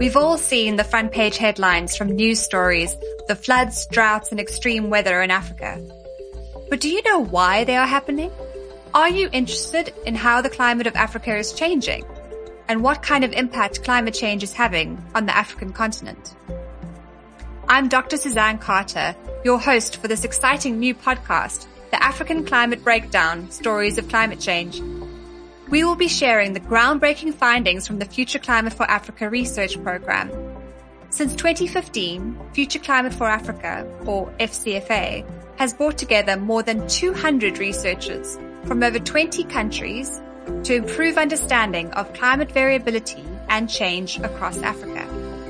We've all seen the front page headlines from news stories, the floods, droughts, and extreme weather in Africa. But do you know why they are happening? Are you interested in how the climate of Africa is changing? And what kind of impact climate change is having on the African continent? I'm Dr. Suzanne Carter, your host for this exciting new podcast, The African Climate Breakdown, Stories of Climate Change. We will be sharing the groundbreaking findings from the Future Climate for Africa research program. Since 2015, Future Climate for Africa, or FCFA, has brought together more than 200 researchers from over 20 countries to improve understanding of climate variability and change across Africa.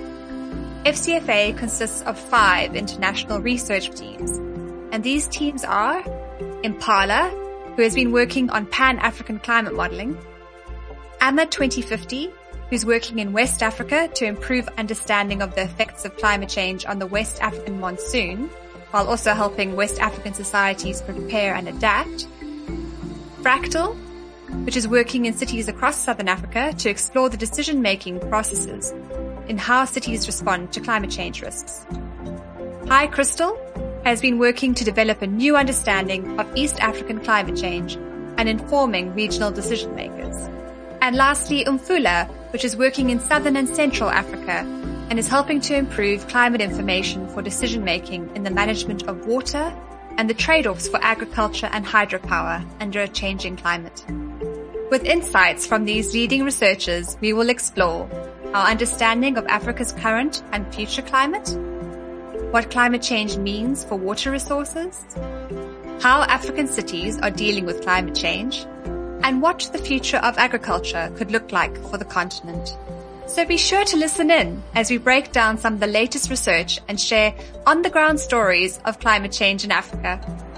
FCFA consists of 5 international research teams, and these teams are Impala, who has been working on Pan-African climate modeling, AMA 2050, who's working in West Africa to improve understanding of the effects of climate change on the West African monsoon, while also helping West African societies prepare and adapt, Fractal, which is working in cities across Southern Africa to explore the decision-making processes in how cities respond to climate change risks. High Crystal has been working to develop a new understanding of East African climate change and informing regional decision makers. And lastly, Umfula, which is working in Southern and Central Africa and is helping to improve climate information for decision making in the management of water and the trade-offs for agriculture and hydropower under a changing climate. With insights from these leading researchers, we will explore our understanding of Africa's current and future climate, what climate change means for water resources, how African cities are dealing with climate change, and what the future of agriculture could look like for the continent. So be sure to listen in as we break down some of the latest research and share on-the-ground stories of climate change in Africa.